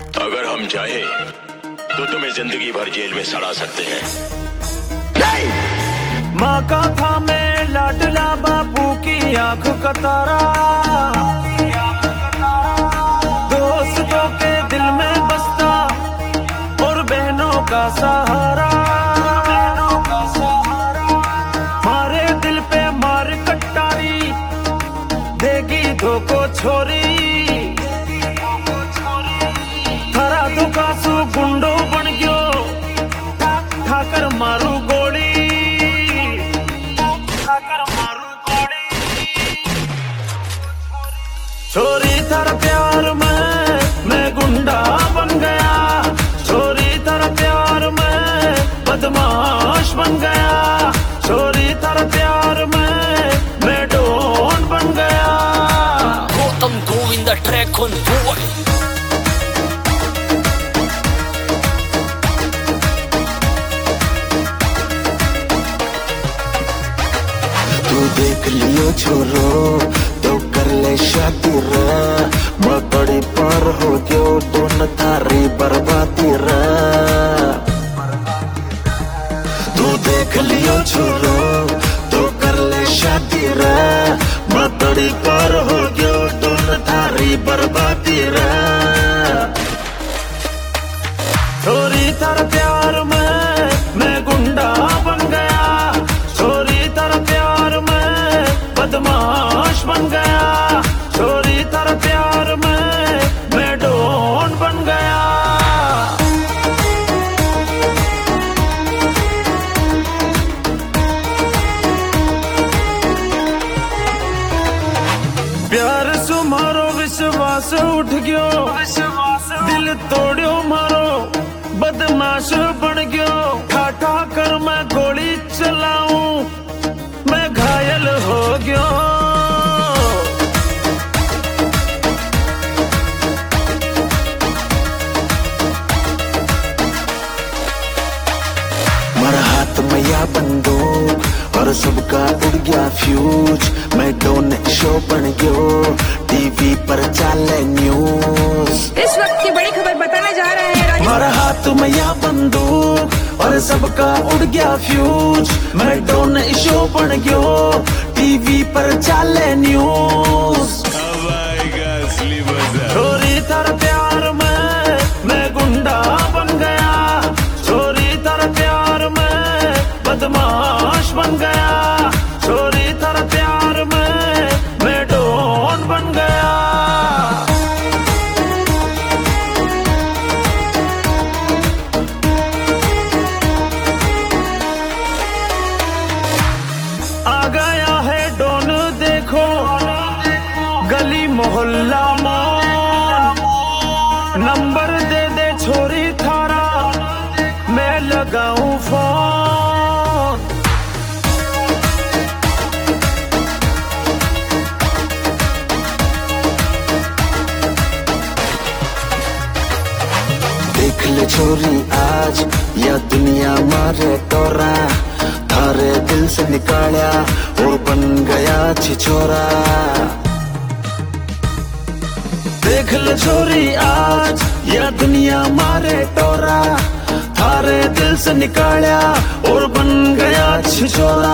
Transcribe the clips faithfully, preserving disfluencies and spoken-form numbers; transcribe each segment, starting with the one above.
अगर हम चाहे तो तुम्हें जिंदगी भर जेल में सड़ा सकते हैं। माँ का था मैं लाडला बापू की आंख का तारा, दोस्तों के दिल में बसता और बहनों का सहारा। मारे दिल पे मार कटारी देगी धोको छोरी, खरा दुकासू गुंडो बन गयो ठाकर मारू गोली, ठाकर मारू गोली। छोरी थारा प्यार में मैं गुंडा बन गया, छोरी थारा प्यार में बदमाश बन गया, छोरी थारा प्यार में मैं डॉन बन गया। Gautam Govinda track on board. तू देख लियो छोरो तो कर ले शादी रे, मैं बड़ी पार हो गयो तो न थारी बर्बादी रे। तू देख लियो छोरो तो कर ले शादी रे, मैं बड़ी पार हो गयो तो न थारी बर्बादी रे। छोरी थारा प्यार में मैं गुंडा बन गया, छोरी थारा प्यार में बदमाश बन गया, छोरी थारा प्यार में मैं डॉन बन गया। प्यार सुमारो विश्वास उठ गयो, दिल तोड़ियो मारो बदमाश बन गयो, ठाठा कर मैं गोली चलाऊं मैं घायल हो गयो। मेरा हाथ में या बंदूक और सबका उड़ गया फ्यूज, मैं डॉन शो बन गयो टीवी पर चले न्यूज। इस वक्त की बड़ी खबर बताने जा रहे हैं। मेरा हाथ में या बंदूक और सबका उड़ गया फ्यूज, मैं डॉन शो बन गयो टीवी पर चले न्यूज। छोरी थारा प्यार में मैं गुंडा बन गया, छोरी थारा प्यार में बदमाश बन गया, छोरी थारा प्यार में मैं डॉन बन गया। आ गया है डॉन देखो गली मोहल्ला में, नंबर दे दे छोरी थारा मैं लगाऊं फोन। देख ले छोरी आज या दुनिया मारे तोरा, थारे दिल से निकाला और बन गया छिछोरा। देख ले छोरी आज या दुनिया मारे टोरा, थारे दिल से निकाला और बन गया छिछोरा।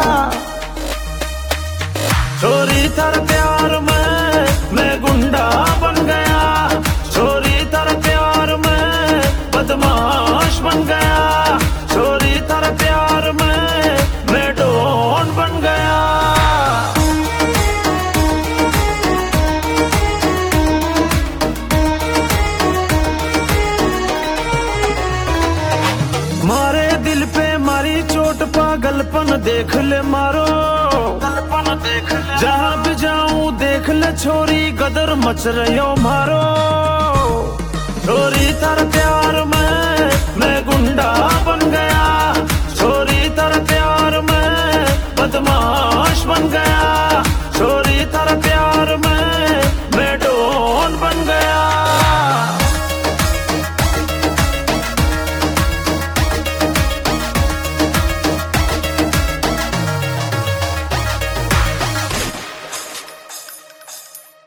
छोरी थारा प्यार में मैं गुंडा बन गया, छोरी थारा प्यार में बदमाश बन गया, छोरी थारा प्यार में मैं डॉन बन गया। मारे दिल पे मारी चोट पागलपन देख ले मारो, देख ले जहाँ भी जाऊं देख ले छोरी गदर मच रही हो मारो। छोरी थारा प्यार में